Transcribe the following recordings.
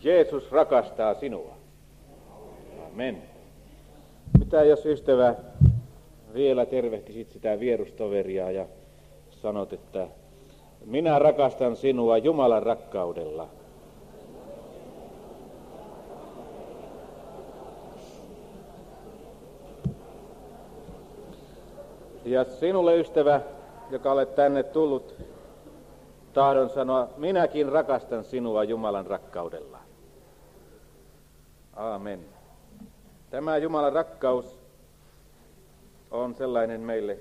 Jeesus rakastaa sinua. Amen. Mitä jos, ystävä, vielä tervehtisit sitä vierustoveria ja sanot, että minä rakastan sinua Jumalan rakkaudella. Ja sinulle, ystävä, joka olet tänne tullut, tahdon sanoa, minäkin rakastan sinua Jumalan rakkaudella. Aamen. Tämä Jumalan rakkaus on sellainen meille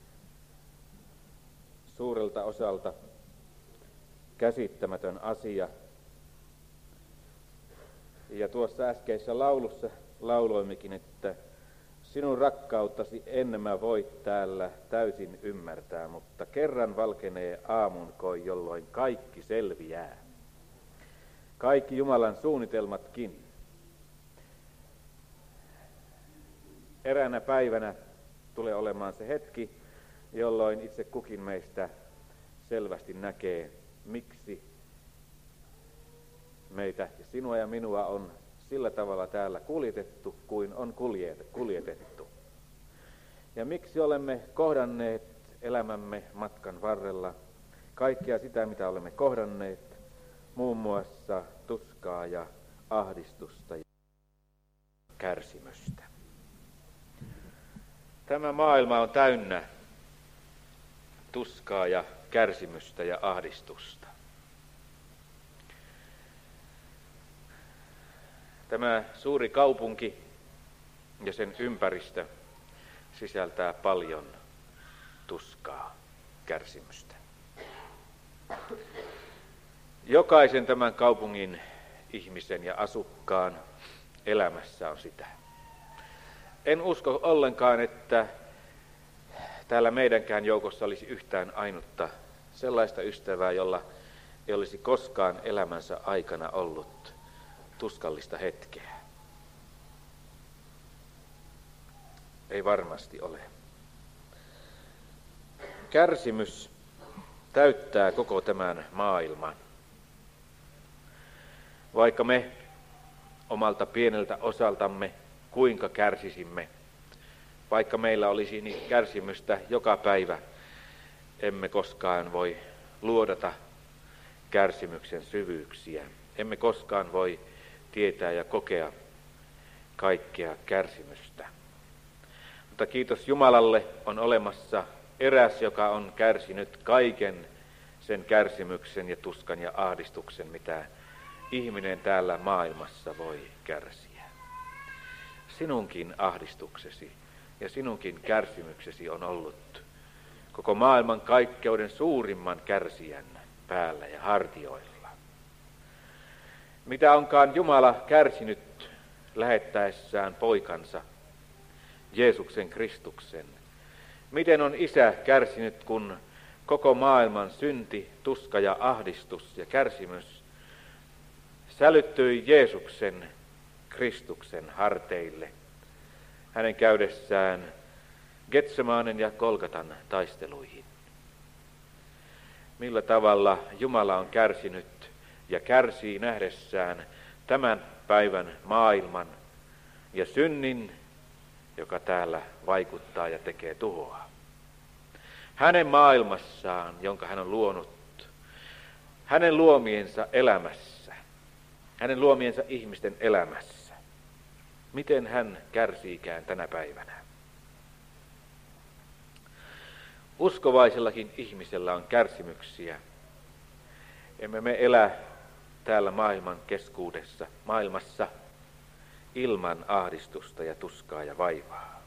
suurelta osalta käsittämätön asia. Ja tuossa äskeisessä laulussa lauloimmekin, että sinun rakkauttasi en mä voi täällä täysin ymmärtää, mutta kerran valkenee aamunkoi, jolloin kaikki selviää. Kaikki Jumalan suunnitelmatkin. Eräänä päivänä tulee olemaan se hetki, jolloin itse kukin meistä selvästi näkee, miksi meitä ja sinua ja minua on sillä tavalla täällä kuljetettu kuin on kuljetettu. Ja miksi olemme kohdanneet elämämme matkan varrella kaikkea sitä, mitä olemme kohdanneet, muun muassa tuskaa ja ahdistusta ja kärsimystä. Tämä maailma on täynnä tuskaa ja kärsimystä ja ahdistusta. Tämä suuri kaupunki ja sen ympäristö sisältää paljon tuskaa, kärsimystä. Jokaisen tämän kaupungin ihmisen ja asukkaan elämässä on sitä. En usko ollenkaan, että täällä meidänkään joukossa olisi yhtään ainutta sellaista ystävää, jolla ei olisi koskaan elämänsä aikana ollut tuskallista hetkeä. Ei varmasti ole. Kärsimys täyttää koko tämän maailman. Vaikka me omalta pieneltä osaltamme kuinka kärsisimme, vaikka meillä olisi niin kärsimystä joka päivä, emme koskaan voi luodata kärsimyksen syvyyksiä. Emme koskaan voi tietää ja kokea kaikkea kärsimystä. Mutta kiitos Jumalalle, on olemassa eräs, joka on kärsinyt kaiken sen kärsimyksen ja tuskan ja ahdistuksen, mitä ihminen täällä maailmassa voi kärsiä. Sinunkin ahdistuksesi ja sinunkin kärsimyksesi on ollut koko maailman kaikkeuden suurimman kärsijän päällä ja hartioilla. Mitä onkaan Jumala kärsinyt lähettäessään poikansa, Jeesuksen Kristuksen? Miten on Isä kärsinyt, kun koko maailman synti, tuska ja ahdistus ja kärsimys sälyttyi Jeesuksen Kristuksen harteille, hänen käydessään Getsemaanen ja Golgatan taisteluihin? Millä tavalla Jumala on kärsinyt ja kärsii nähdessään tämän päivän maailman ja synnin, joka täällä vaikuttaa ja tekee tuhoa. Hänen maailmassaan, jonka hän on luonut, hänen luomiensa elämässä, hänen luomiensa ihmisten elämässä. Miten hän kärsiikään tänä päivänä? Uskovaisellakin ihmisellä on kärsimyksiä. Emme me elä täällä maailman keskuudessa, maailmassa, ilman ahdistusta ja tuskaa ja vaivaa.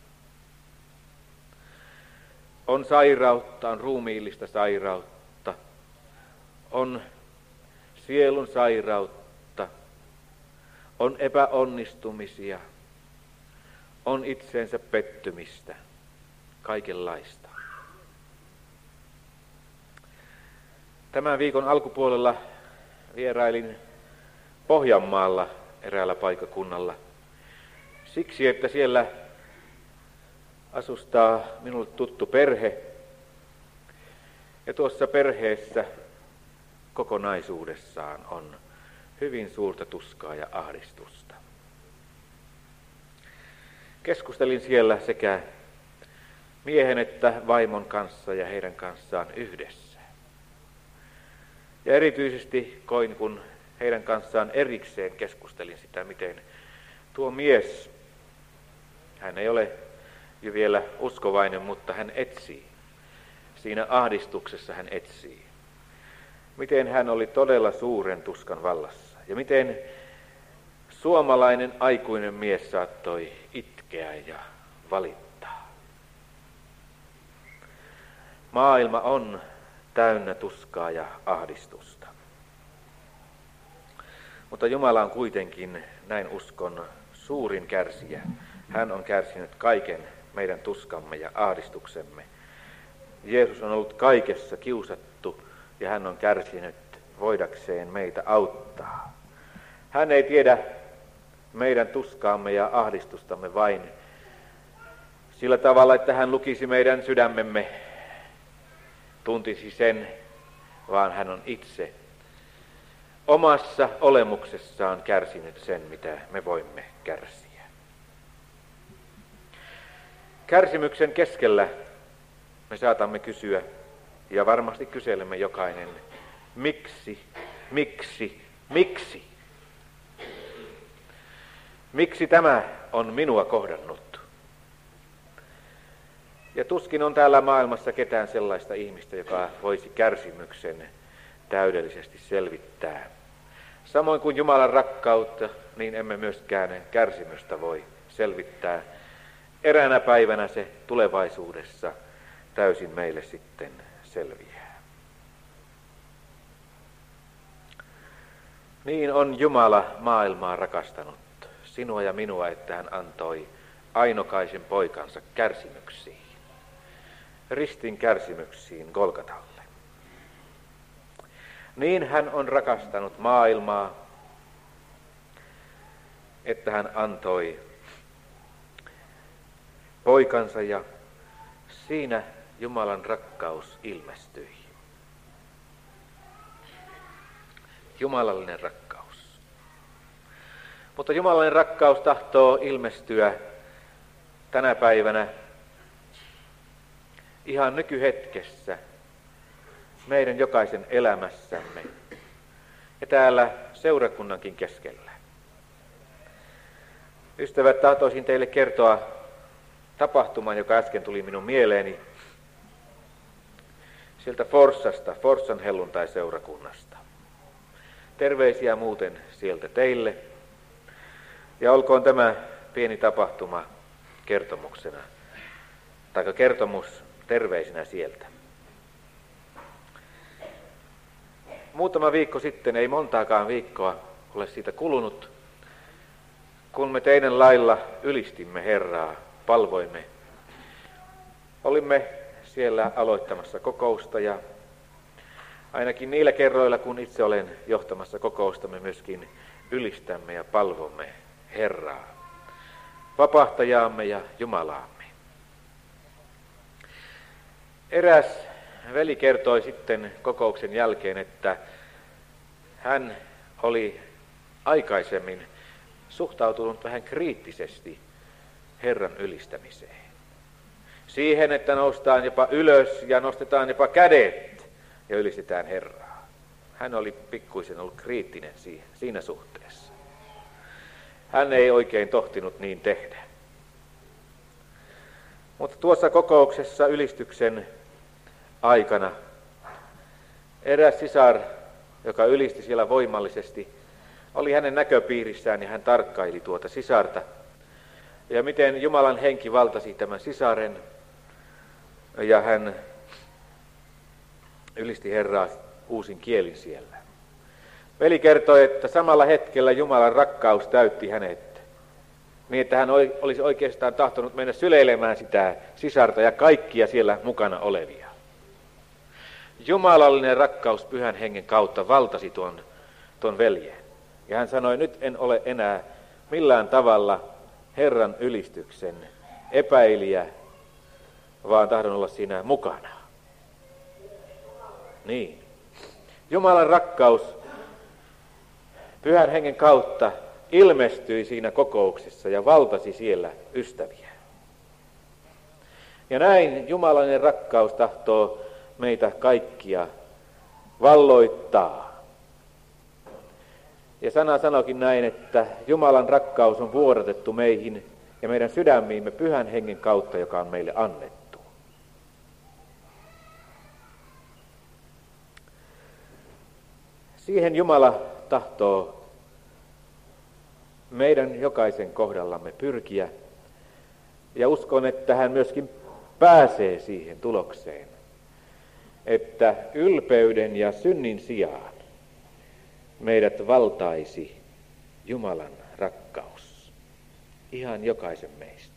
On sairautta, on ruumiillista sairautta, on sielun sairautta, on epäonnistumisia, on itseensä pettymistä, kaikenlaista. Tämän viikon alkupuolella vierailin Pohjanmaalla eräällä paikkakunnalla siksi, että siellä asustaa minulle tuttu perhe. Ja tuossa perheessä kokonaisuudessaan on hyvin suurta tuskaa ja ahdistusta. Keskustelin siellä sekä miehen että vaimon kanssa ja heidän kanssaan yhdessä. Ja erityisesti koin, kun heidän kanssaan erikseen keskustelin sitä, miten tuo mies, hän ei ole jo vielä uskovainen, mutta hän etsii. Siinä ahdistuksessa hän etsii. Miten hän oli todella suuren tuskan vallassa. Ja miten suomalainen aikuinen mies saattoi itkeä ja valittaa. Maailma on täynnä tuskaa ja ahdistusta. Mutta Jumala on kuitenkin, näin uskon, suurin kärsijä. Hän on kärsinyt kaiken meidän tuskamme ja ahdistuksemme. Jeesus on ollut kaikessa kiusattu ja hän on kärsinyt voidakseen meitä auttaa. Hän ei tiedä meidän tuskaamme ja ahdistustamme vain sillä tavalla, että hän lukisi meidän sydämemme, tuntisi sen, vaan hän on itse omassa olemuksessaan kärsinyt sen, mitä me voimme kärsiä. Kärsimyksen keskellä me saatamme kysyä, ja varmasti kyselemme jokainen, miksi, miksi, miksi? Miksi tämä on minua kohdannut? Ja tuskin on täällä maailmassa ketään sellaista ihmistä, joka voisi kärsimyksen täydellisesti selvittää. Samoin kuin Jumalan rakkautta, niin emme myöskään kärsimystä voi selvittää. Eräänä päivänä se tulevaisuudessa täysin meille sitten selviää. Niin on Jumala maailmaa rakastanut, sinua ja minua, että hän antoi ainokaisen poikansa kärsimyksiin, ristin kärsimyksiin Golgatalle. Niin hän on rakastanut maailmaa, että hän antoi poikansa ja siinä Jumalan rakkaus ilmestyi. Jumalallinen rakkaus. Mutta jumalallinen rakkaus tahtoo ilmestyä tänä päivänä ihan nykyhetkessä meidän jokaisen elämässämme ja täällä seurakunnankin keskellä. Ystävät, tahtoisin teille kertoa tapahtuman, joka äsken tuli minun mieleeni sieltä Forssasta, Forssan helluntai-seurakunnasta. Terveisiä muuten sieltä teille. Ja olkoon tämä pieni tapahtuma kertomuksena, tai kertomus terveisinä sieltä. Muutama viikko sitten, ei montaakaan viikkoa ole siitä kulunut, kun me teidän lailla ylistimme Herraa, palvoimme. Olimme siellä aloittamassa kokousta ja ainakin niillä kerroilla, kun itse olen johtamassa kokousta, me myöskin ylistämme ja palvomme Herraa, vapahtajaamme ja Jumalaamme. Eräs veli kertoi sitten kokouksen jälkeen, että hän oli aikaisemmin suhtautunut vähän kriittisesti Herran ylistämiseen. Siihen, että noustaan jopa ylös ja nostetaan jopa kädet ja ylistetään Herraa. Hän oli pikkuisen ollut kriittinen siinä suhteessa. Hän ei oikein tohtinut niin tehdä. Mutta tuossa kokouksessa ylistyksen aikana eräs sisar, joka ylisti siellä voimallisesti, oli hänen näköpiirissään ja hän tarkkaili tuota sisarta. Ja miten Jumalan henki valtasi tämän sisaren ja hän ylisti Herraa uusin kielin siellä. Veli kertoi, että samalla hetkellä Jumalan rakkaus täytti hänet, niin että hän olisi oikeastaan tahtonut mennä syleilemään sitä sisarta ja kaikkia siellä mukana olevia. Jumalallinen rakkaus Pyhän Hengen kautta valtasi tuon veljen. Ja hän sanoi, nyt en ole enää millään tavalla Herran ylistyksen epäilijä, vaan tahdon olla siinä mukana. Niin. Jumalan rakkaus Pyhän hengen kautta ilmestyi siinä kokouksessa ja valtasi siellä ystäviä. Ja näin jumalainen rakkaus tahtoo meitä kaikkia valloittaa. Ja sana sanokin näin, että Jumalan rakkaus on vuodatettu meihin ja meidän sydämiimme pyhän hengen kautta, joka on meille annettu. Siihen Jumala tahtoo meidän jokaisen kohdallamme pyrkiä. Ja uskon, että hän myöskin pääsee siihen tulokseen, että ylpeyden ja synnin sijaan meidät valtaisi Jumalan rakkaus. Ihan jokaisen meistä.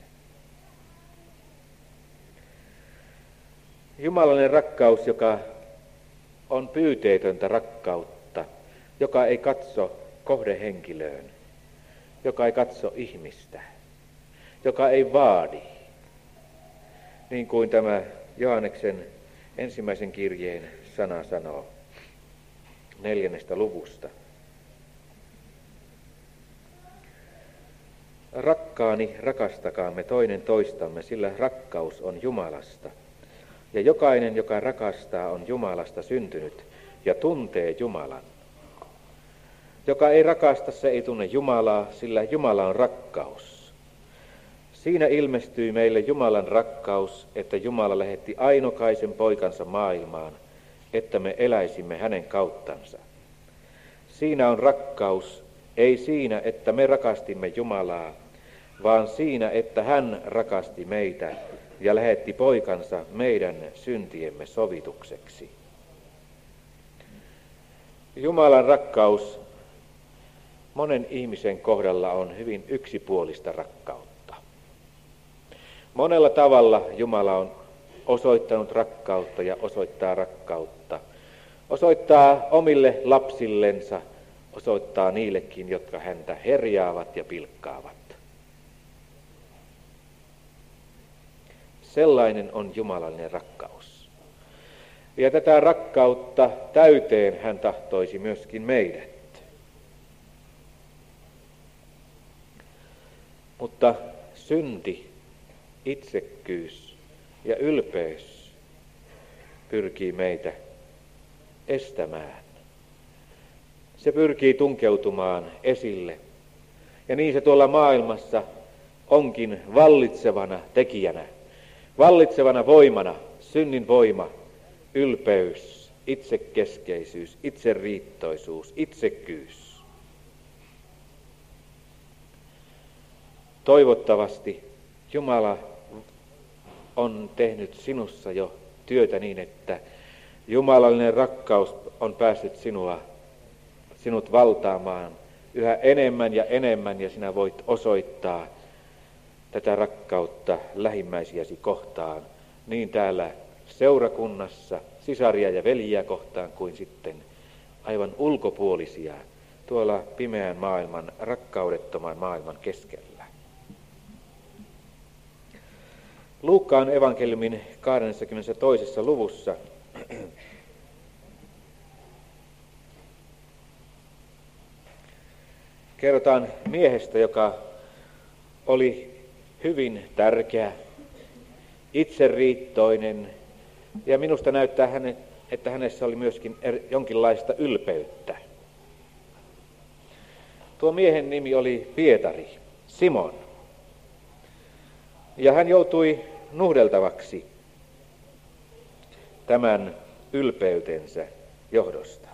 Jumalainen rakkaus, joka on pyyteetöntä rakkautta, joka ei katso kohdehenkilöön, joka ei katso ihmistä, joka ei vaadi, niin kuin tämä Johanneksen ensimmäisen kirjeen sana sanoo 4. luvusta. Rakkaani, rakastakaamme toinen toistamme, sillä rakkaus on Jumalasta. Ja jokainen, joka rakastaa, on Jumalasta syntynyt ja tuntee Jumalan. Joka ei rakasta, se ei tunne Jumalaa, sillä Jumala on rakkaus. Siinä ilmestyi meille Jumalan rakkaus, että Jumala lähetti ainokaisen poikansa maailmaan, että me eläisimme hänen kauttansa. Siinä on rakkaus, ei siinä, että me rakastimme Jumalaa, vaan siinä, että hän rakasti meitä ja lähetti poikansa meidän syntiemme sovitukseksi. Jumalan rakkaus monen ihmisen kohdalla on hyvin yksipuolista rakkautta. Monella tavalla Jumala on osoittanut rakkautta ja osoittaa rakkautta. Osoittaa omille lapsillensa, osoittaa niillekin, jotka häntä herjaavat ja pilkkaavat. Sellainen on jumalallinen rakkaus. Ja tätä rakkautta täyteen hän tahtoisi myöskin meidät. Mutta synti, itsekkyys ja ylpeys pyrkii meitä estämään. Se pyrkii tunkeutumaan esille. Ja niin se tuolla maailmassa onkin vallitsevana tekijänä, vallitsevana voimana, synnin voima, ylpeys, itsekeskeisyys, itseriittoisuus, itsekkyys. Toivottavasti Jumala on tehnyt sinussa jo työtä niin, että jumalallinen rakkaus on päässyt sinut valtaamaan yhä enemmän ja sinä voit osoittaa tätä rakkautta lähimmäisiäsi kohtaan niin täällä seurakunnassa, sisaria ja veljiä kohtaan kuin sitten aivan ulkopuolisia tuolla pimeän maailman, rakkaudettoman maailman keskellä. Luukkaan evankeliumin 22. luvussa kerrotaan miehestä, joka oli hyvin tärkeä, itseriittoinen ja minusta näyttää että hänessä oli myöskin jonkinlaista ylpeyttä. Tuo miehen nimi oli Pietari, Simon. Ja hän joutui nuhdeltavaksi tämän ylpeytensä johdosta.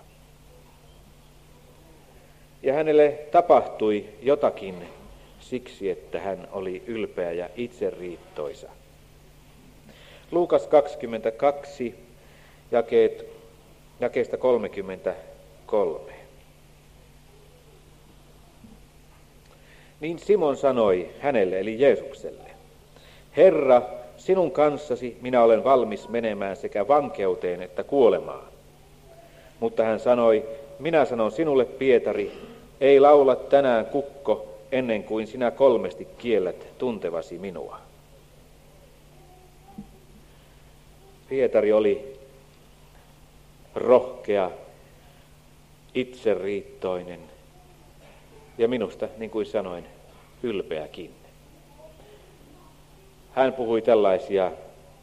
Ja hänelle tapahtui jotakin siksi, että hän oli ylpeä ja itseriittoisa. Luukas 22, jakeesta 33. Niin Simon sanoi hänelle, eli Jeesukselle: Herra, sinun kanssasi minä olen valmis menemään sekä vankeuteen että kuolemaan. Mutta hän sanoi: minä sanon sinulle, Pietari, ei laula tänään kukko ennen kuin sinä 3 kiellät tuntevasi minua. Pietari oli rohkea, itseriittoinen, ja minusta, niin kuin sanoin, ylpeäkin. Hän puhui tällaisia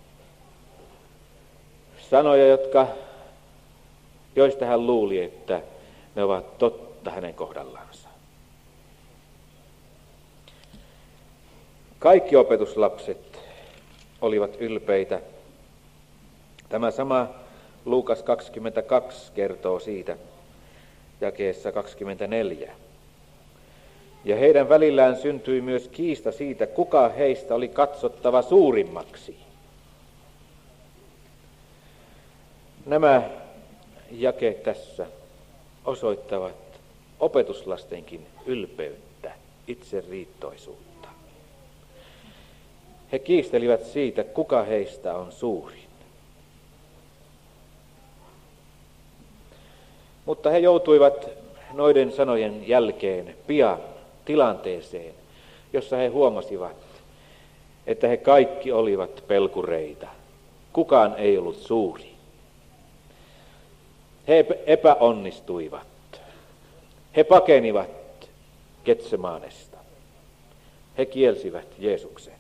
sanoja, joista hän luuli, että ne ovat totta hänen kohdallansa. Kaikki opetuslapset olivat ylpeitä. Tämä sama Luukas 22 kertoo siitä jakeessa 24. Ja heidän välillään syntyi myös kiista siitä, kuka heistä oli katsottava suurimmaksi. Nämä jakeet tässä osoittavat opetuslastenkin ylpeyttä, itseriittoisuutta. He kiistelivät siitä, kuka heistä on suurin. Mutta he joutuivat noiden sanojen jälkeen pian tilanteeseen, jossa he huomasivat, että he kaikki olivat pelkureita. Kukaan ei ollut suuri. He epäonnistuivat. He pakenivat Getsemanesta. He kielsivät Jeesuksen.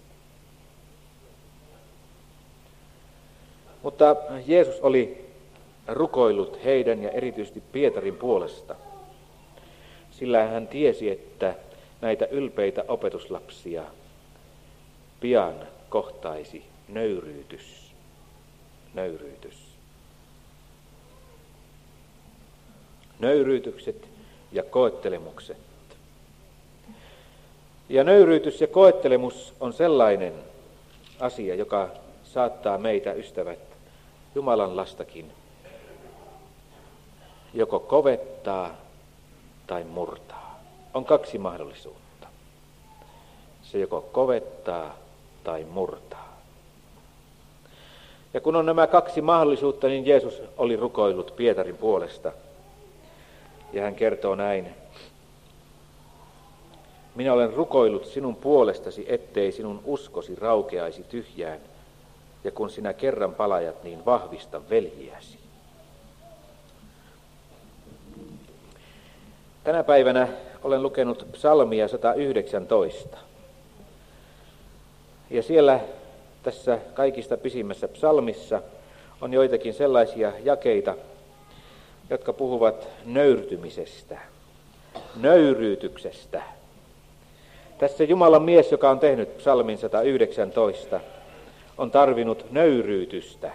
Mutta Jeesus oli rukoillut heidän ja erityisesti Pietarin puolesta, sillä hän tiesi, että näitä ylpeitä opetuslapsia pian kohtaisi nöyryytys. Nöyryytykset ja koettelemukset. Ja nöyryytys ja koettelemus on sellainen asia, joka saattaa meitä, ystävät, Jumalan lastakin joko kovettaa tai murtaa. On kaksi mahdollisuutta. Se joko kovettaa tai murtaa. Ja kun on nämä kaksi mahdollisuutta, niin Jeesus oli rukoillut Pietarin puolesta. Ja hän kertoo näin: minä olen rukoillut sinun puolestasi, ettei sinun uskosi raukeaisi tyhjään, ja kun sinä kerran palajat, niin vahvista veljiäsi. Tänä päivänä olen lukenut psalmia 119. Ja siellä tässä kaikista pisimmässä psalmissa on joitakin sellaisia jakeita, jotka puhuvat nöyrtymisestä, nöyryytyksestä. Tässä Jumalan mies, joka on tehnyt psalmin 119, on tarvinnut nöyryytystä.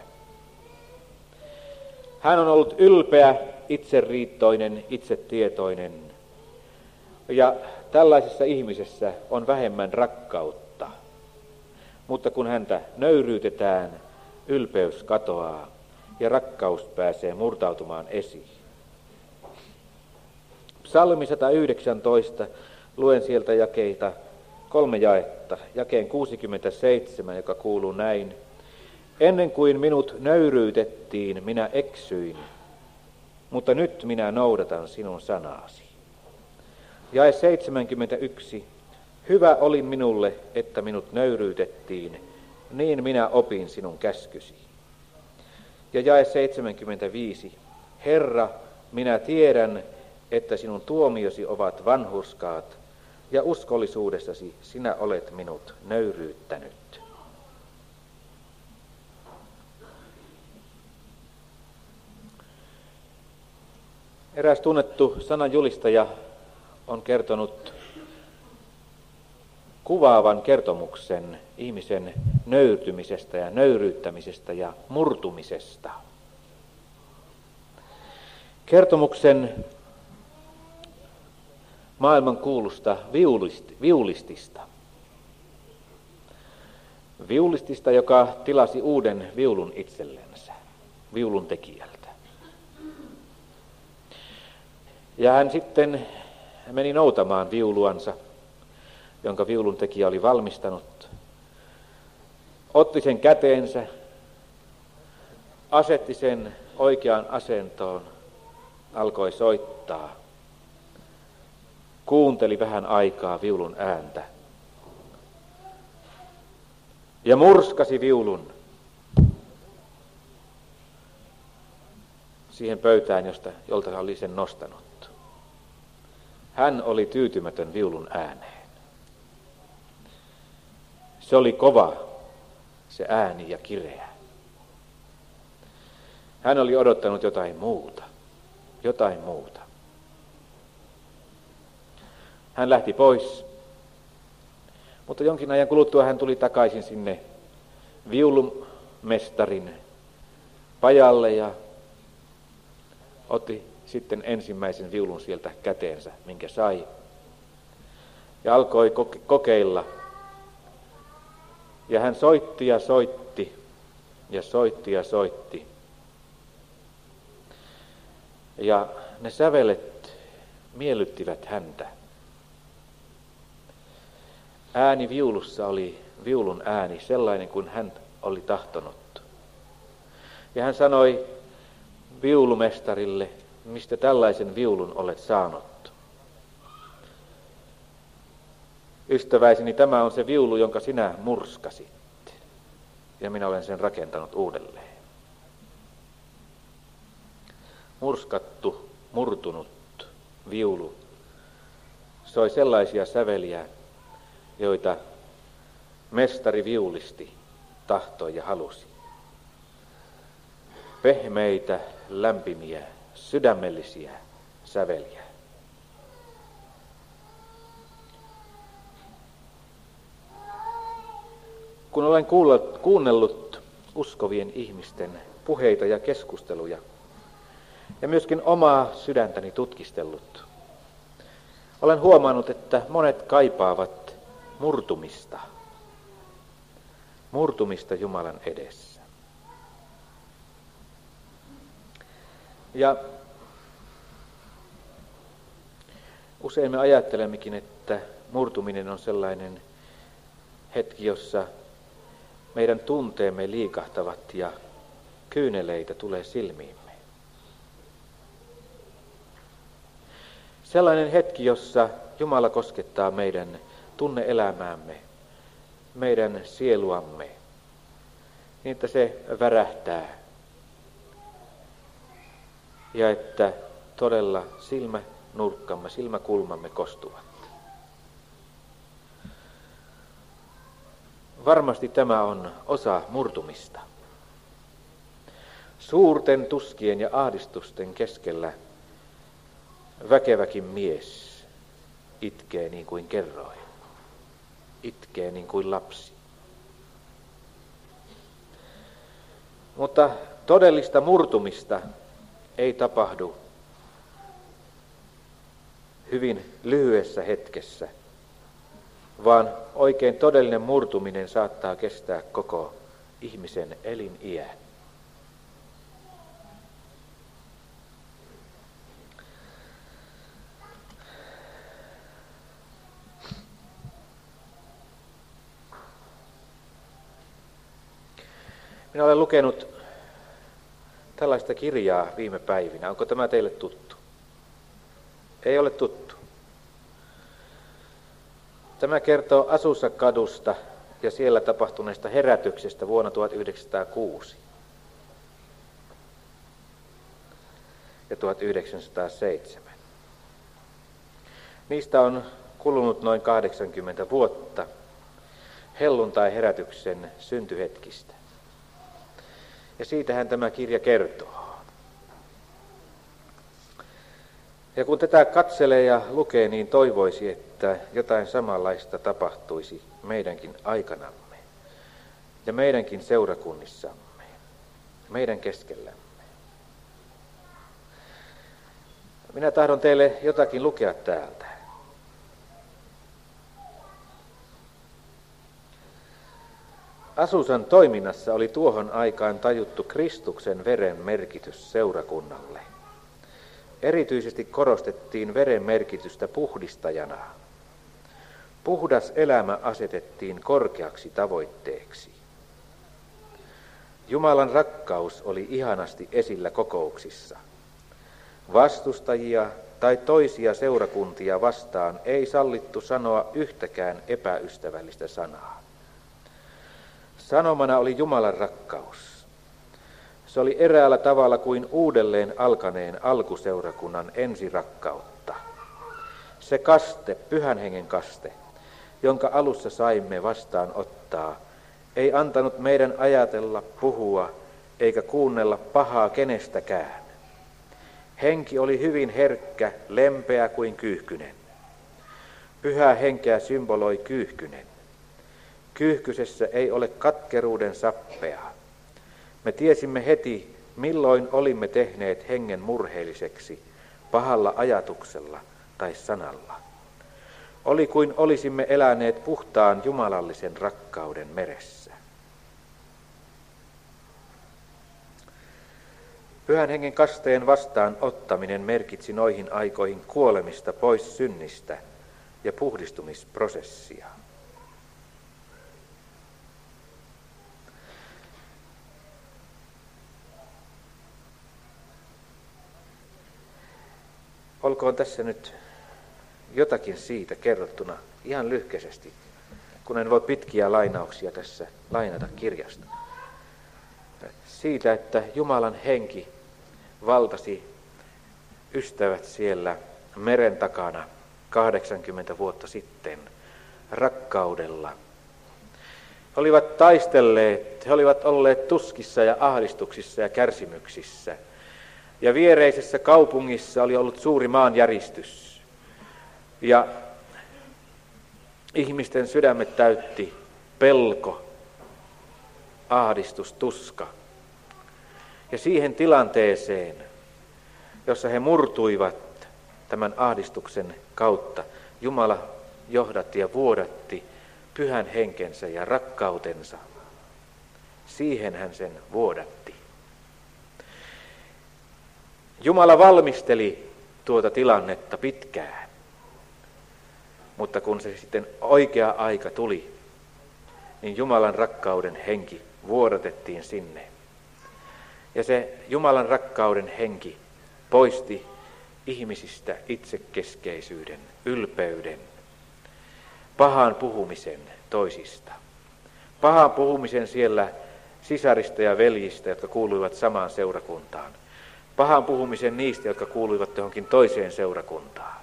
Hän on ollut ylpeä, itseriittoinen, itsetietoinen. Ja tällaisessa ihmisessä on vähemmän rakkautta. Mutta kun häntä nöyryytetään, ylpeys katoaa ja rakkaus pääsee murtautumaan esiin. Psalmi 119, luen sieltä jakeita 3 jaetta. Jakeen 67, joka kuuluu näin: ennen kuin minut nöyryytettiin, minä eksyin, mutta nyt minä noudatan sinun sanaasi. Jae 71. Hyvä oli minulle, että minut nöyryytettiin, niin minä opin sinun käskysi. Ja jae 75. Herra, minä tiedän, että sinun tuomiosi ovat vanhurskaat, ja uskollisuudessasi sinä olet minut nöyryyttänyt. Eräs tunnettu sananjulistaja on kertonut kuvaavan kertomuksen ihmisen nöyrtymisestä ja nöyryyttämisestä ja murtumisesta. Kertomuksen maailman kuulusta viulistista. Viulistista, joka tilasi uuden viulun itsellensä, viulun tekijältä. Ja hän sitten meni noutamaan viuluansa, jonka viulun tekijä oli valmistanut. Otti sen käteensä, asetti sen oikeaan asentoon, alkoi soittaa. Kuunteli vähän aikaa viulun ääntä ja murskasi viulun siihen pöytään, jolta hän oli sen nostanut. Hän oli tyytymätön viulun ääneen. Se oli kova, se ääni ja kireä. Hän oli odottanut jotain muuta. Jotain muuta. Hän lähti pois, mutta jonkin ajan kuluttua hän tuli takaisin sinne viulumestarin pajalle ja otti sitten ensimmäisen viulun sieltä käteensä, minkä sai. Ja alkoi kokeilla. Ja hän soitti ja soitti ja soitti ja soitti. Ja ne sävelet miellyttivät häntä. Ääni viulussa oli viulun ääni, sellainen kuin hän oli tahtonut. Ja hän sanoi viulumestarille, mistä tällaisen viulun olet saanut. Ystäväiseni, tämä on se viulu, jonka sinä murskasit. Ja minä olen sen rakentanut uudelleen. Murskattu, murtunut viulu soi sellaisia säveliä, joita mestari viulisti tahtoi ja halusi. Pehmeitä, lämpimiä, sydämellisiä säveliä. Kun olen kuunnellut uskovien ihmisten puheita ja keskusteluja, ja myöskin omaa sydäntäni tutkistellut, olen huomannut, että monet kaipaavat murtumista. Murtumista Jumalan edessä. Ja usein me ajattelemmekin, että murtuminen on sellainen hetki, jossa meidän tunteemme liikahtavat ja kyyneleitä tulee silmiimme. Sellainen hetki, jossa Jumala koskettaa meidän tunne-elämäämme, meidän sieluamme, niin että se värähtää ja että todella silmänurkkamme, silmäkulmamme kostuvat. Varmasti tämä on osa murtumista. Suurten tuskien ja ahdistusten keskellä väkeväkin mies itkee niin kuin kerroin. Itkee niin kuin lapsi. Mutta todellista murtumista ei tapahdu hyvin lyhyessä hetkessä, vaan oikein todellinen murtuminen saattaa kestää koko ihmisen eliniän. Minä olen lukenut tällaista kirjaa viime päivinä. Onko tämä teille tuttu? Ei ole tuttu. Tämä kertoo Azusa-kadusta ja siellä tapahtuneesta herätyksestä vuonna 1906 ja 1907. Niistä on kulunut noin 80 vuotta helluntai-herätyksen syntyhetkistä. Ja siitähän tämä kirja kertoo. Ja kun tätä katselee ja lukee, niin toivoisi, että jotain samanlaista tapahtuisi meidänkin aikanamme ja meidänkin seurakunnissamme, meidän keskellämme. Minä tahdon teille jotakin lukea täältä. Azusan toiminnassa oli tuohon aikaan tajuttu Kristuksen veren merkitys seurakunnalle. Erityisesti korostettiin veren merkitystä puhdistajana. Puhdas elämä asetettiin korkeaksi tavoitteeksi. Jumalan rakkaus oli ihanasti esillä kokouksissa. Vastustajia tai toisia seurakuntia vastaan ei sallittu sanoa yhtäkään epäystävällistä sanaa. Sanomana oli Jumalan rakkaus. Se oli eräällä tavalla kuin uudelleen alkaneen alkuseurakunnan ensirakkautta. Se kaste, Pyhän Hengen kaste, jonka alussa saimme vastaanottaa, ei antanut meidän ajatella, puhua eikä kuunnella pahaa kenestäkään. Henki oli hyvin herkkä, lempeä kuin kyyhkynen. Pyhää Henkeä symboloi kyyhkynen. Kyyhkysessä ei ole katkeruuden sappea. Me tiesimme heti, milloin olimme tehneet hengen murheelliseksi, pahalla ajatuksella tai sanalla. Oli kuin olisimme eläneet puhtaan jumalallisen rakkauden meressä. Pyhän Hengen kasteen vastaanottaminen merkitsi noihin aikoihin kuolemista pois synnistä ja puhdistumisprosessia. Olkoon tässä nyt jotakin siitä kerrottuna ihan lyhkäisesti, kun en voi pitkiä lainauksia tässä lainata kirjasta. Siitä, että Jumalan henki valtasi ystävät siellä meren takana 80 vuotta sitten rakkaudella. He olivat taistelleet, he olivat olleet tuskissa ja ahdistuksissa ja kärsimyksissä. Ja viereisessä kaupungissa oli ollut suuri maanjäristys. Ja ihmisten sydämet täytti pelko, ahdistus, tuska. Ja siihen tilanteeseen, jossa he murtuivat tämän ahdistuksen kautta, Jumala johdatti ja vuodatti Pyhän Henkensä ja rakkautensa. Siihen hän sen vuodatti. Jumala valmisteli tuota tilannetta pitkään, mutta kun se sitten oikea aika tuli, niin Jumalan rakkauden henki vuodatettiin sinne. Ja se Jumalan rakkauden henki poisti ihmisistä itsekeskeisyyden, ylpeyden, pahan puhumisen toisista. Pahan puhumisen siellä sisarista ja veljistä, jotka kuuluivat samaan seurakuntaan. Pahan puhumisen niistä, jotka kuuluivat johonkin toiseen seurakuntaan.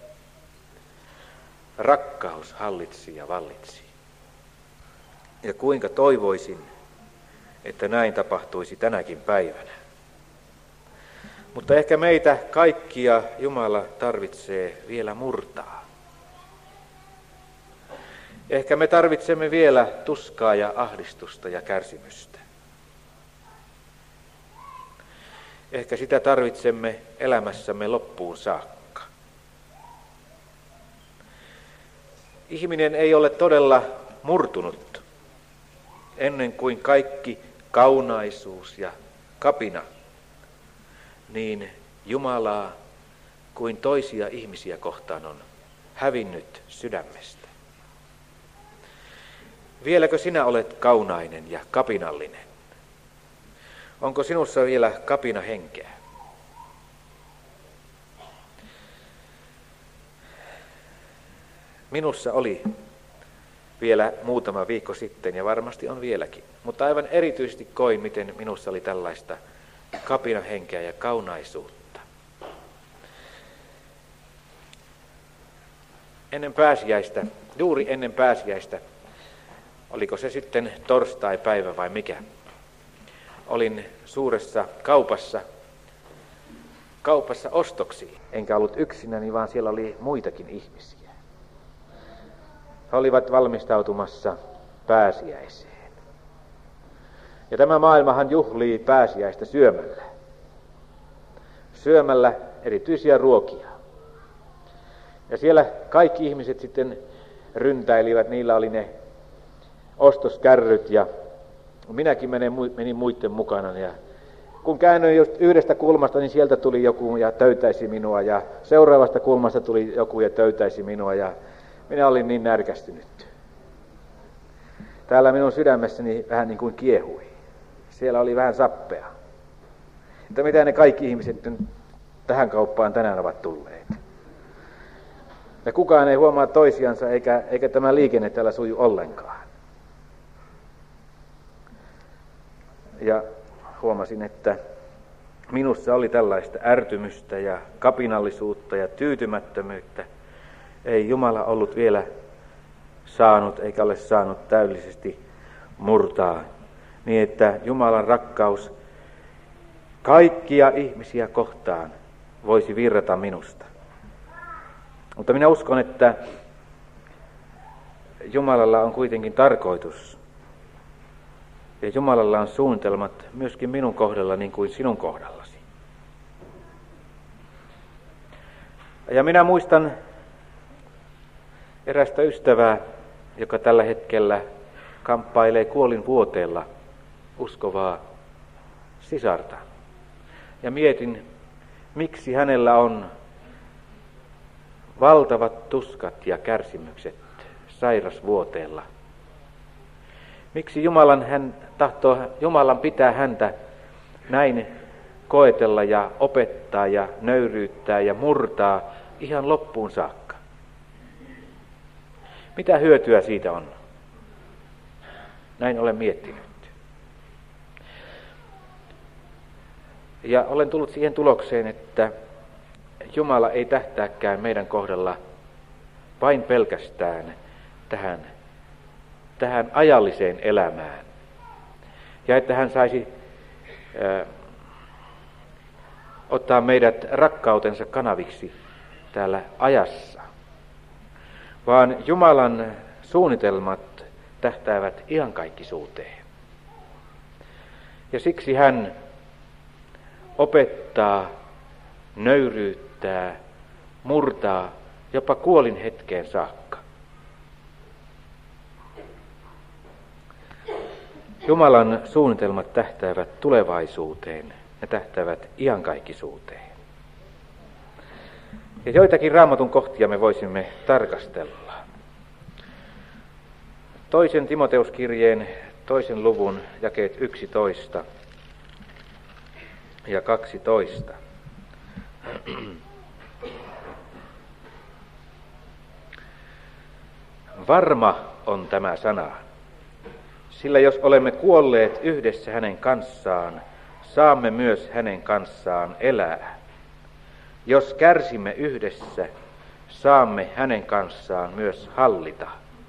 Rakkaus hallitsi ja vallitsi. Ja kuinka toivoisin, että näin tapahtuisi tänäkin päivänä. Mutta ehkä meitä kaikkia Jumala tarvitsee vielä murtaa. Ehkä me tarvitsemme vielä tuskaa ja ahdistusta ja kärsimystä. Ehkä sitä tarvitsemme elämässämme loppuun saakka. Ihminen ei ole todella murtunut ennen kuin kaikki kaunaisuus ja kapina niin Jumalaa kuin toisia ihmisiä kohtaan on hävinnyt sydämestä. Vieläkö sinä olet kaunainen ja kapinallinen? Onko sinussa vielä kapina henkeä? Minussa oli vielä muutama viikko sitten ja varmasti on vieläkin, mutta aivan erityisesti koin, miten minussa oli tällaista kapinahenkeä ja kaunaisuutta. Juuri ennen pääsiäistä, oliko se sitten torstai-päivä vai mikä, olin suuressa kaupassa ostoksi. Enkä ollut yksinäni, vaan siellä oli muitakin ihmisiä. He olivat valmistautumassa pääsiäiseen. Ja tämä maailmahan juhlii pääsiäistä syömällä. Syömällä erityisiä ruokia. Ja siellä kaikki ihmiset sitten ryntäilivät, niillä oli ne ostoskärryt ja minäkin menin muiden mukana. Ja kun käännyin just yhdestä kulmasta, niin sieltä tuli joku ja töytäisi minua ja seuraavasta kulmasta tuli joku ja töytäisi minua ja minä olin niin närkästynyt. Täällä minun sydämessäni vähän niin kuin kiehui. Siellä oli vähän sappea. Että mitä ne kaikki ihmiset tähän kauppaan tänään ovat tulleet. Ja kukaan ei huomaa toisiansa eikä tämä liikenne täällä suju ollenkaan. Ja huomasin, että minussa oli tällaista ärtymystä ja kapinallisuutta ja tyytymättömyyttä. ei Jumala ollut vielä saanut eikä ole saanut täydellisesti murtaa, niin että Jumalan rakkaus kaikkia ihmisiä kohtaan voisi virrata minusta. Mutta minä uskon, että Jumalalla on kuitenkin tarkoitus. Ja Jumalalla on suunnitelmat myöskin minun kohdalla niin kuin sinun kohdallasi. Ja minä muistan erästä ystävää, joka tällä hetkellä kamppailee kuolinvuoteella uskovaa sisarta. Ja mietin, miksi hänellä on valtavat tuskat ja kärsimykset sairasvuoteella. Miksi Jumalan pitää häntä näin koetella ja opettaa ja nöyryyttää ja murtaa ihan loppuun saakka? Mitä hyötyä siitä on? Näin olen miettinyt. Ja olen tullut siihen tulokseen, että Jumala ei tähtääkään meidän kohdalla vain pelkästään tähän ajalliseen elämään. Ja että hän saisi ottaa meidät rakkautensa kanaviksi täällä ajassa. Vaan Jumalan suunnitelmat tähtäävät iankaikkisuuteen. Ja siksi hän opettaa, nöyryyttää, murtaa jopa kuolin hetkeen saakka. Jumalan suunnitelmat tähtäävät tulevaisuuteen, ne tähtäävät iankaikkisuuteen. Ja joitakin Raamatun kohtia me voisimme tarkastella. 2. Timoteuskirjeen 2. luvun jakeet 11 ja 12. Varma on tämä sana, sillä jos olemme kuolleet yhdessä hänen kanssaan, saamme myös hänen kanssaan elää. Jos kärsimme yhdessä, saamme hänen kanssaan myös hallita.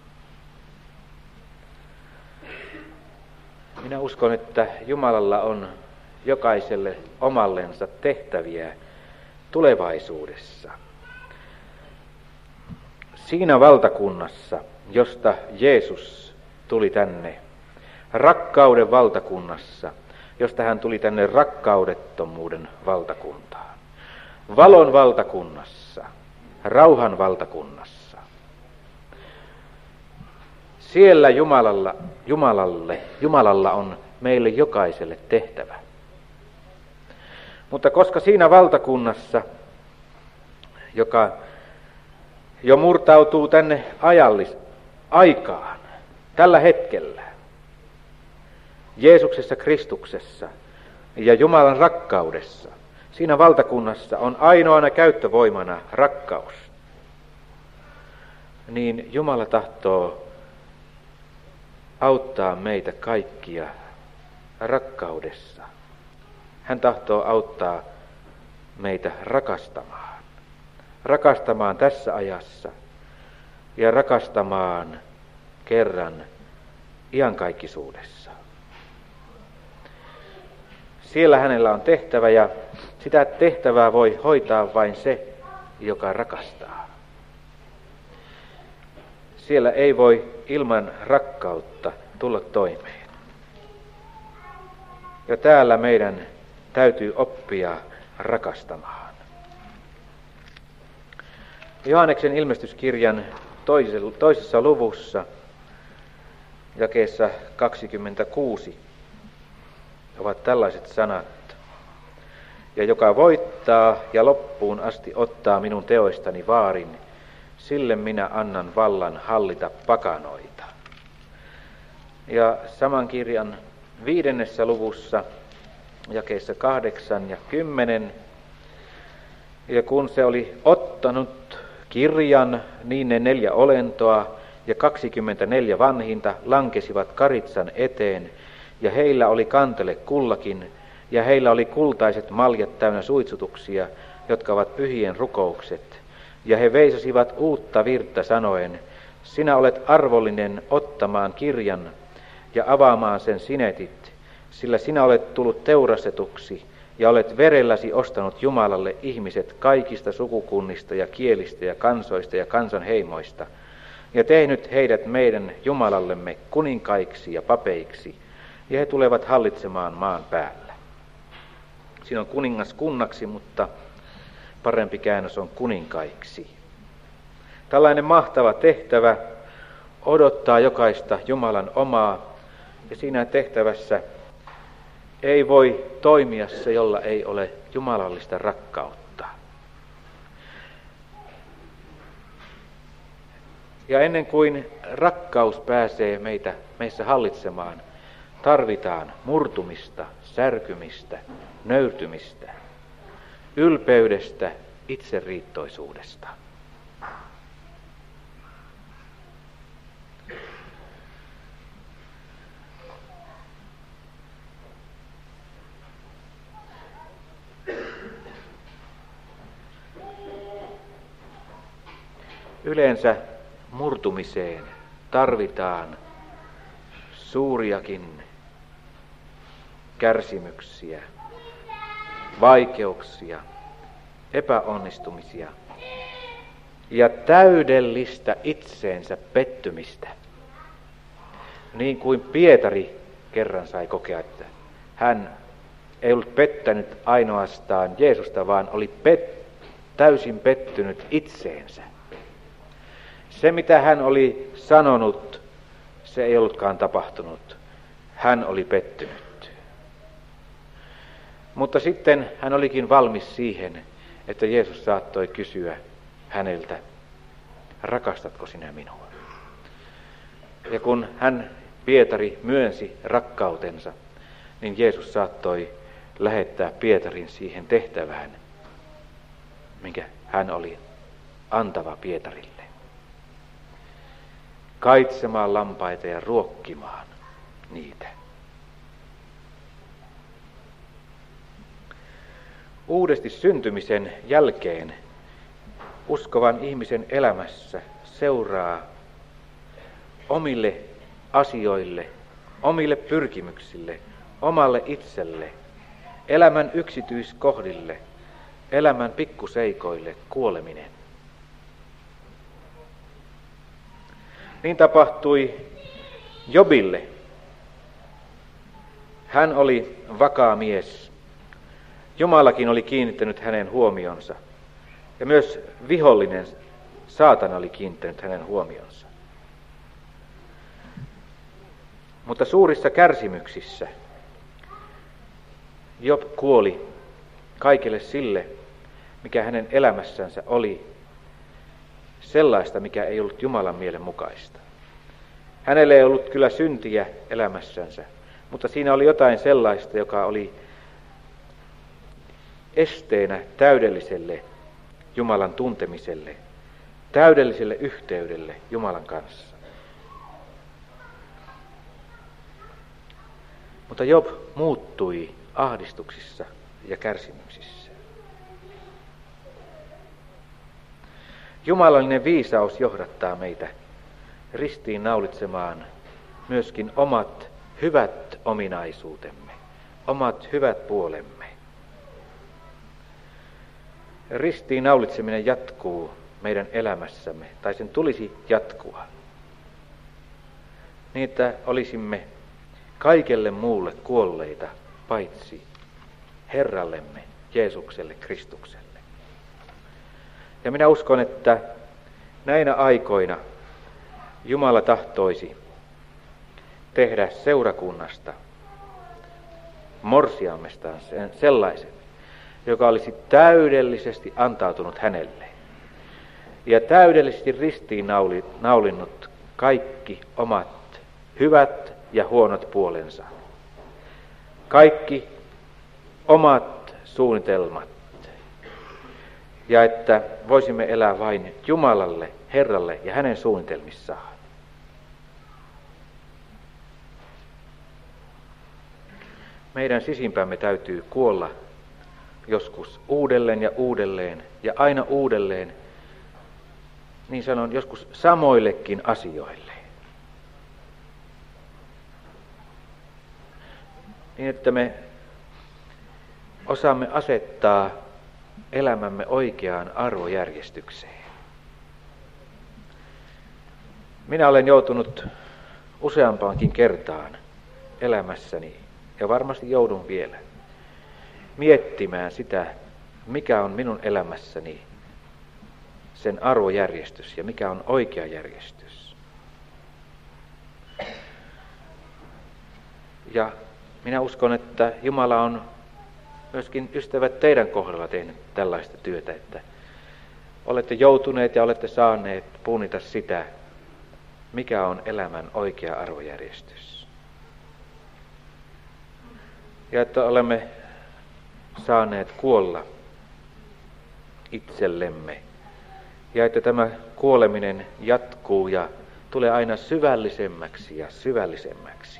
Minä uskon, että Jumalalla on jokaiselle omallensa tehtäviä tulevaisuudessa. Siinä valtakunnassa, josta Jeesus tuli tänne, rakkauden valtakunnassa, josta hän tuli tänne rakkaudettomuuden valtakuntaan, valon valtakunnassa, rauhan valtakunnassa. Siellä Jumalalla on meille jokaiselle tehtävä. Mutta koska siinä valtakunnassa, joka jo murtautuu tänne aikaan, tällä hetkellä, Jeesuksessa Kristuksessa ja Jumalan rakkaudessa, siinä valtakunnassa on ainoana käyttövoimana rakkaus, niin Jumala tahtoo auttaa meitä kaikkia rakkaudessa. Hän tahtoo auttaa meitä rakastamaan tässä ajassa ja rakastamaan kerran iankaikkisuudessa. Siellä hänellä on tehtävä ja sitä tehtävää voi hoitaa vain se, joka rakastaa. Siellä ei voi ilman rakkautta tulla toimeen. Ja täällä meidän täytyy oppia rakastamaan. Johanneksen ilmestyskirjan toisessa luvussa, jakeessa 26, ovat tällaiset sanat. Ja joka voittaa ja loppuun asti ottaa minun teoistani vaarin, sille minä annan vallan hallita pakanoita. Ja saman kirjan 5. luvussa, jakeessa 8 ja 10, ja kun se oli ottanut kirjan, niin ne 4 olentoa ja 24 vanhinta lankesivat karitsan eteen, ja heillä oli kantele kullakin, ja heillä oli kultaiset maljat täynnä suitsutuksia, jotka ovat pyhien rukoukset. Ja he veisasivat uutta virttä sanoen, sinä olet arvollinen ottamaan kirjan ja avaamaan sen sinetit, sillä sinä olet tullut teurastetuksi ja olet verelläsi ostanut Jumalalle ihmiset kaikista sukukunnista ja kielistä ja kansoista ja kansanheimoista, ja tehnyt heidät meidän Jumalallemme kuninkaiksi ja papeiksi, ja he tulevat hallitsemaan maan päällä. Siinä on kuningaskunnaksi, mutta parempi käännös on kuninkaiksi. Tällainen mahtava tehtävä odottaa jokaista Jumalan omaa, ja siinä tehtävässä ei voi toimia se, jolla ei ole jumalallista rakkautta. Ja ennen kuin rakkaus pääsee meissä hallitsemaan, tarvitaan murtumista, särkymistä, nöyrtymistä, ylpeydestä, itseriittoisuudesta. Yleensä murtumiseen tarvitaan suuriakin kärsimyksiä, vaikeuksia, epäonnistumisia ja täydellistä itseensä pettymistä. Niin kuin Pietari kerran sai kokea, että hän ei ollut pettänyt ainoastaan Jeesusta, vaan oli täysin pettynyt itseensä. Se, mitä hän oli sanonut, se ei ollutkaan tapahtunut. Hän oli pettynyt. Mutta sitten hän olikin valmis siihen, että Jeesus saattoi kysyä häneltä, rakastatko sinä minua? Ja kun Pietari myönsi rakkautensa, niin Jeesus saattoi lähettää Pietarin siihen tehtävään, minkä hän oli antava Pietarille. Kaitsemaan lampaita ja ruokkimaan niitä. Uudesti syntymisen jälkeen uskovan ihmisen elämässä seuraa omille asioille, omille pyrkimyksille, omalle itselle, elämän yksityiskohdille, elämän pikkuseikoille kuoleminen. Niin tapahtui Jobille. Hän oli vakaa mies. Jumalakin oli kiinnittänyt hänen huomionsa. Ja myös vihollinen saatana oli kiinnittänyt hänen huomionsa. Mutta suurissa kärsimyksissä Job kuoli kaikille sille, mikä hänen elämässänsä oli sellaista, mikä ei ollut Jumalan mielen mukaista. Hänellä ei ollut kyllä syntiä elämässänsä, mutta siinä oli jotain sellaista, joka oli esteenä täydelliselle Jumalan tuntemiselle, täydelliselle yhteydelle Jumalan kanssa. Mutta Job muuttui ahdistuksissa ja kärsimyksissä. Jumalallinen viisaus johdattaa meitä ristiin naulitsemaan myöskin omat hyvät ominaisuutemme, omat hyvät puolemme. Ristiin naulitseminen jatkuu meidän elämässämme, tai sen tulisi jatkua, niin että olisimme kaikelle muulle kuolleita, paitsi Herrallemme, Jeesukselle, Kristukselle. Ja minä uskon, että näinä aikoina Jumala tahtoisi tehdä seurakunnasta, morsiammestaan sellaisen, joka olisi täydellisesti antautunut hänelle ja täydellisesti ristiin naulinnut kaikki omat hyvät ja huonot puolensa, kaikki omat suunnitelmat, ja että voisimme elää vain Jumalalle, Herralle ja hänen suunnitelmissaan. Meidän sisimpämme täytyy kuolla joskus uudelleen ja uudelleen ja aina uudelleen niin sanon joskus samoillekin asioille. Niin, että me osaamme asettaa elämämme oikeaan arvojärjestykseen. Minä olen joutunut useampaankin kertaan elämässäni, ja varmasti joudun vielä, miettimään sitä, mikä on minun elämässäni sen arvojärjestys ja mikä on oikea järjestys. Ja minä uskon, että Jumala on myöskin, ystävät, teidän kohdalla tehnyt tällaista työtä, että olette joutuneet ja olette saaneet punnita sitä, mikä on elämän oikea arvojärjestys. Ja että olemme saaneet kuolla itsellemme. Ja että tämä kuoleminen jatkuu ja tulee aina syvällisemmäksi ja syvällisemmäksi.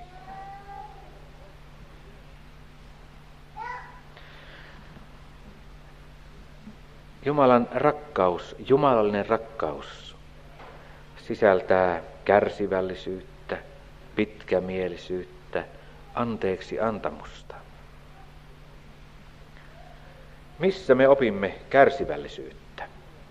Jumalan rakkaus, jumalallinen rakkaus sisältää kärsivällisyyttä, pitkämielisyyttä, anteeksi antamusta. Missä me opimme kärsivällisyyttä?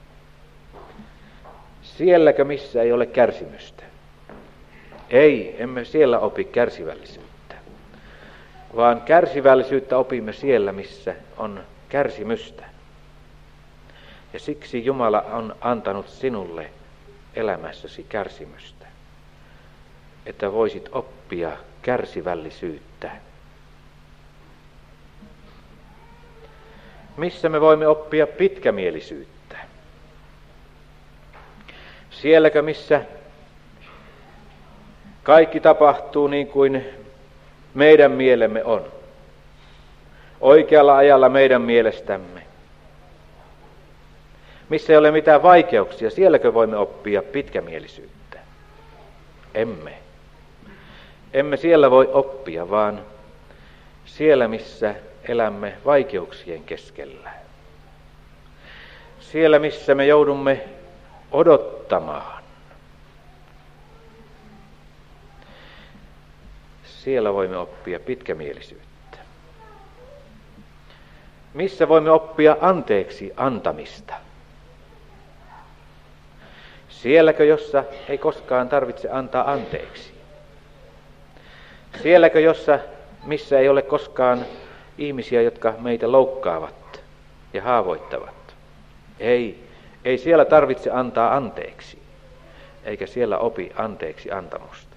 Sielläkö, missä ei ole kärsimystä? Ei, emme siellä opi kärsivällisyyttä, vaan kärsivällisyyttä opimme siellä, missä on kärsimystä. Ja siksi Jumala on antanut sinulle elämässäsi kärsimystä, että voisit oppia kärsivällisyyttä. Missä me voimme oppia pitkämielisyyttä? Sielläkö, missä kaikki tapahtuu niin kuin meidän mielemme on, oikealla ajalla meidän mielestämme? Missä ei ole mitään vaikeuksia, sielläkö voimme oppia pitkämielisyyttä? Emme. Emme siellä voi oppia, vaan siellä, missä elämme vaikeuksien keskellä. Siellä, missä me joudumme odottamaan. Siellä voimme oppia pitkämielisyyttä. Missä voimme oppia anteeksi antamista? Sielläkö, jossa ei koskaan tarvitse antaa anteeksi? Sielläkö, missä ei ole koskaan ihmisiä, jotka meitä loukkaavat ja haavoittavat? Ei siellä tarvitse antaa anteeksi, eikä siellä opi anteeksi antamusta.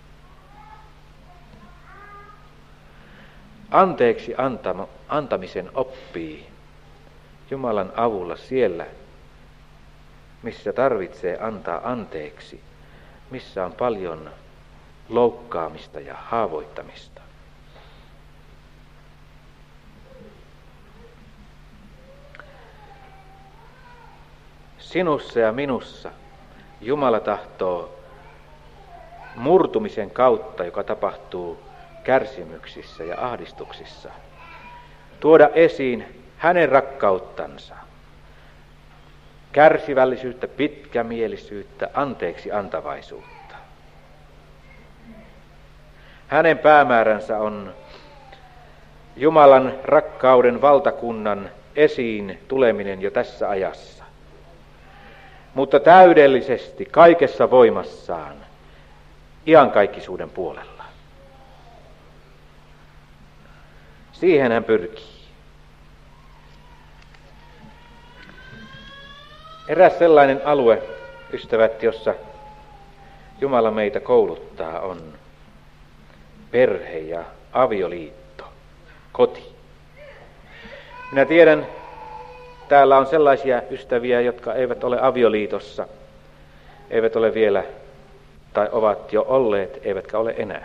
Anteeksi antamisen oppii Jumalan avulla siellä, missä tarvitsee antaa anteeksi, missä on paljon loukkaamista ja haavoittamista. Sinussa ja minussa Jumala tahtoo murtumisen kautta, joka tapahtuu kärsimyksissä ja ahdistuksissa, tuoda esiin hänen rakkauttansa, kärsivällisyyttä, pitkämielisyyttä, anteeksi antavaisuutta. Hänen päämääränsä on Jumalan rakkauden valtakunnan esiin tuleminen jo tässä ajassa, mutta täydellisesti kaikessa voimassaan iankaikkisuuden puolella. Siihen hän pyrkii. Eräs sellainen alue, ystävät, jossa Jumala meitä kouluttaa, on perhe ja avioliitto, koti. Minä tiedän, täällä on sellaisia ystäviä, jotka eivät ole avioliitossa, eivät ole vielä, tai ovat jo olleet, eivätkä ole enää.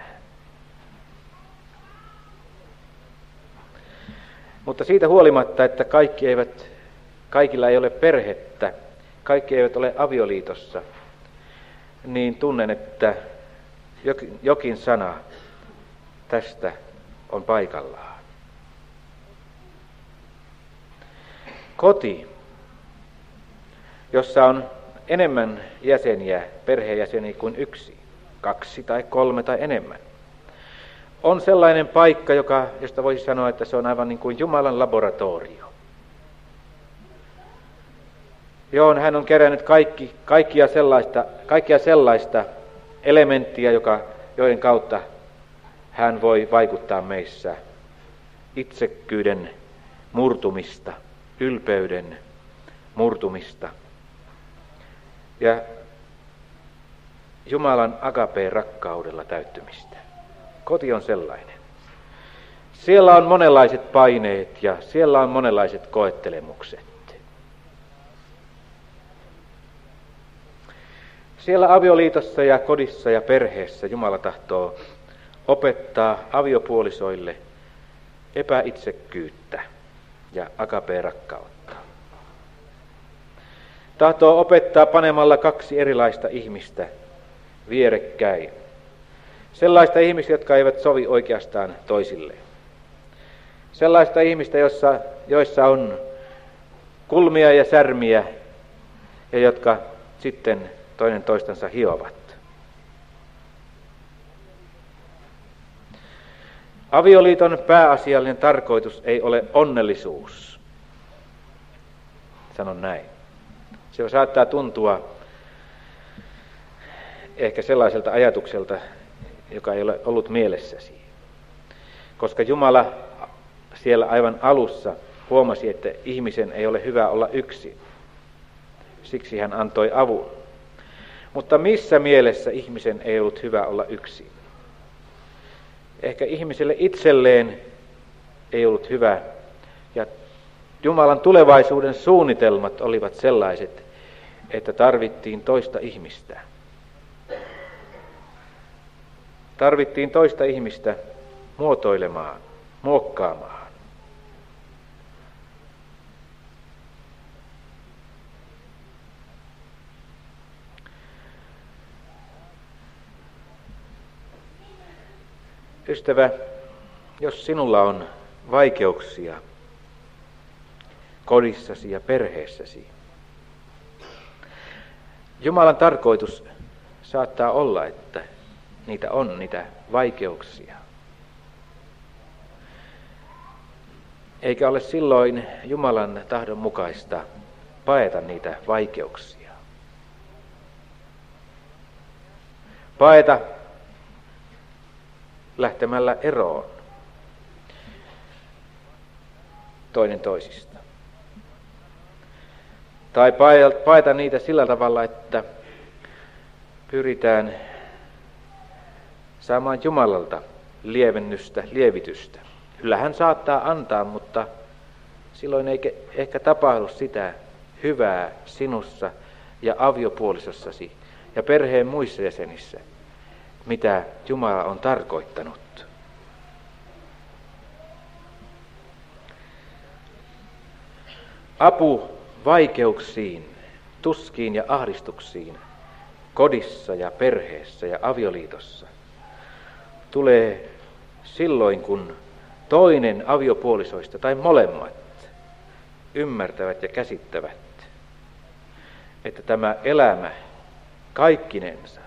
Mutta siitä huolimatta, että kaikilla ei ole perhettä, kaikki eivät ole avioliitossa, niin tunnen, että jokin sana tästä on paikallaan. Koti, jossa on enemmän jäseniä, perheenjäseniä kuin yksi, 2 tai 3 tai enemmän. On sellainen paikka, josta voisi sanoa, että se on aivan niin kuin Jumalan laboratorio. Johon hän on kerännyt kaikkia sellaista elementtiä, joiden kautta hän voi vaikuttaa meissä itsekkyyden murtumista, ylpeyden murtumista ja Jumalan agapeen rakkaudella täyttymistä. Koti on sellainen. Siellä on monenlaiset paineet ja siellä on monenlaiset koettelemukset. Siellä avioliitossa ja kodissa ja perheessä Jumala tahtoo opettaa aviopuolisoille epäitsekkyyttä ja agapeen rakkautta. Tahtoo opettaa panemalla 2 erilaista ihmistä vierekkäin. Sellaista ihmistä, jotka eivät sovi oikeastaan toisilleen. Sellaista ihmistä, joissa on kulmia ja särmiä ja jotka sitten toinen toistansa hiovat. Avioliiton pääasiallinen tarkoitus ei ole onnellisuus. Sanon näin. Se saattaa tuntua ehkä sellaiselta ajatukselta, joka ei ole ollut mielessäsi. Koska Jumala siellä aivan alussa huomasi, että ihmisen ei ole hyvä olla yksin. Siksi hän antoi avun. Mutta missä mielessä ihmisen ei ollut hyvä olla yksin? Ehkä ihmiselle itselleen ei ollut hyvä. Ja Jumalan tulevaisuuden suunnitelmat olivat sellaiset, että tarvittiin toista ihmistä. Tarvittiin toista ihmistä muotoilemaan, muokkaamaan. Ystävä, jos sinulla on vaikeuksia kodissasi ja perheessäsi, Jumalan tarkoitus saattaa olla, että niitä vaikeuksia. Eikä ole silloin Jumalan tahdon mukaista paeta niitä vaikeuksia. Paeta lähtemällä eroon toinen toisista. Tai paeta niitä sillä tavalla, että pyritään saamaan Jumalalta lievennystä, lievitystä. Kyllä hän saattaa antaa, mutta silloin ei ehkä tapahdu sitä hyvää sinussa ja aviopuolisossasi ja perheen muissa jäsenissä, mitä Jumala on tarkoittanut. Apu vaikeuksiin, tuskiin ja ahdistuksiin kodissa ja perheessä ja avioliitossa tulee silloin, kun toinen aviopuolisoista tai molemmat ymmärtävät ja käsittävät, että tämä elämä kaikkinensa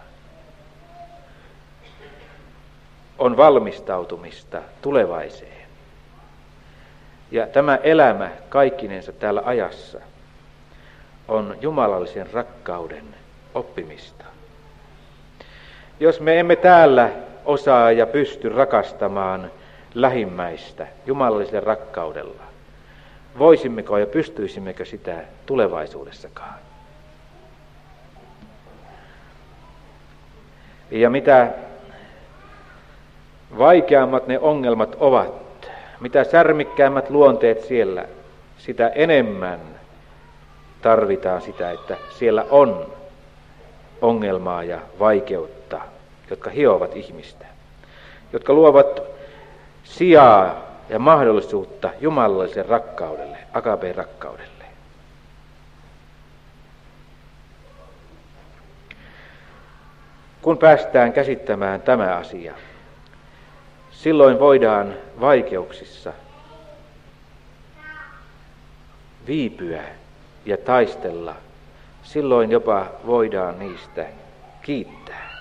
on valmistautumista tulevaiseen. Ja tämä elämä kaikkinensa täällä ajassa on jumalallisen rakkauden oppimista. Jos me emme täällä osaa ja pysty rakastamaan lähimmäistä jumalallisella rakkaudella, voisimmeko ja pystyisimmekö sitä tulevaisuudessakaan? Ja mitä vaikeammat ne ongelmat ovat, mitä särmikkäämmät luonteet siellä, sitä enemmän tarvitaan sitä, että siellä on ongelmaa ja vaikeutta, jotka hiovat ihmistä, jotka luovat sijaa ja mahdollisuutta jumalalliselle rakkaudelle, agapeen rakkaudelle. Kun päästään käsittämään tämä asia, silloin voidaan vaikeuksissa viipyä ja taistella silloin jopa voidaan niistä kiittää.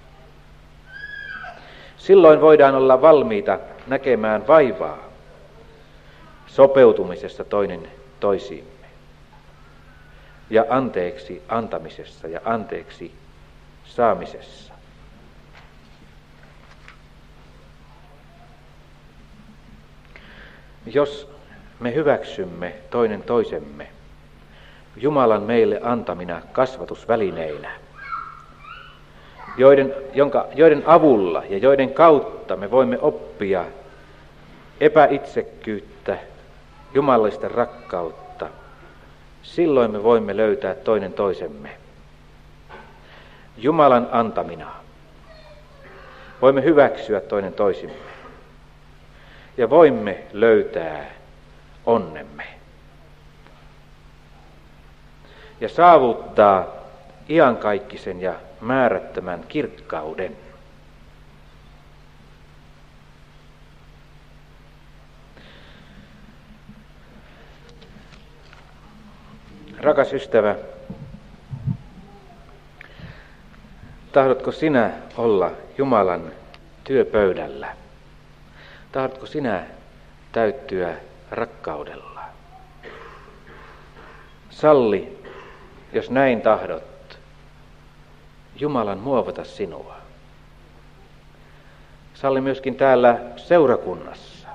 Silloin voidaan olla valmiita näkemään vaivaa sopeutumisessa toinen toisiimme ja anteeksi antamisessa ja anteeksi saamisessa. Jos me hyväksymme toinen toisemme Jumalan meille antamina kasvatusvälineinä, joiden avulla ja joiden kautta me voimme oppia epäitsekkyyttä, jumalallista rakkautta, silloin me voimme löytää toinen toisemme Jumalan antamina. Voimme hyväksyä toinen toisimme ja voimme löytää onnemme ja saavuttaa iankaikkisen ja määrättömän kirkkauden. Rakas ystävä, tahdotko sinä olla Jumalan työpöydällä? Tahdotko sinä täyttyä rakkaudella? Salli, jos näin tahdot, Jumalan muovata sinua. Salli myöskin täällä seurakunnassa.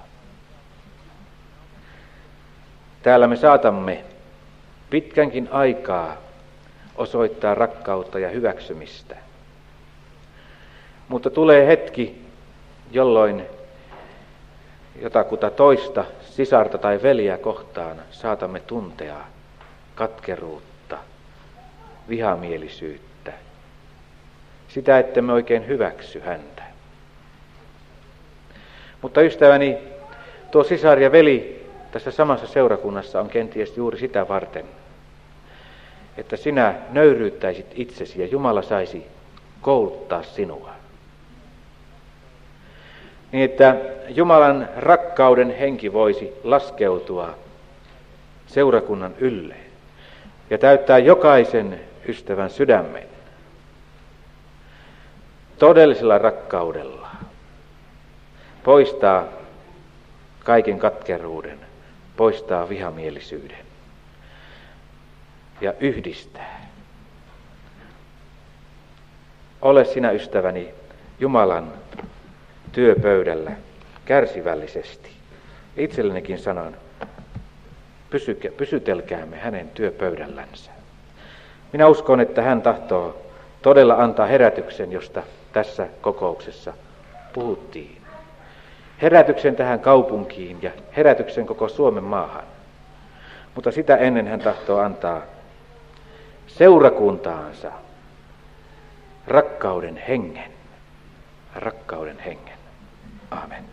Täällä me saatamme pitkänkin aikaa osoittaa rakkautta ja hyväksymistä. Mutta tulee hetki, jolloin jotakuta toista sisarta tai veliä kohtaan saatamme tuntea katkeruutta, vihamielisyyttä, sitä, ettemme oikein hyväksy häntä. Mutta ystäväni, tuo sisar ja veli tässä samassa seurakunnassa on kenties juuri sitä varten, että sinä nöyryyttäisit itsesi ja Jumala saisi kouluttaa sinua. Niin, että Jumalan rakkauden henki voisi laskeutua seurakunnan ylle ja täyttää jokaisen ystävän sydämen todellisella rakkaudella, poistaa kaiken katkeruuden, poistaa vihamielisyyden ja yhdistää. Ole sinä, ystäväni, Jumalan työpöydällä kärsivällisesti. Itsellenikin sanon, pysytelkäämme hänen työpöydällänsä. Minä uskon, että hän tahtoo todella antaa herätyksen, josta tässä kokouksessa puhuttiin. Herätyksen tähän kaupunkiin ja herätyksen koko Suomen maahan. Mutta sitä ennen hän tahtoo antaa seurakuntaansa rakkauden hengen. Rakkauden hengen. Aamen.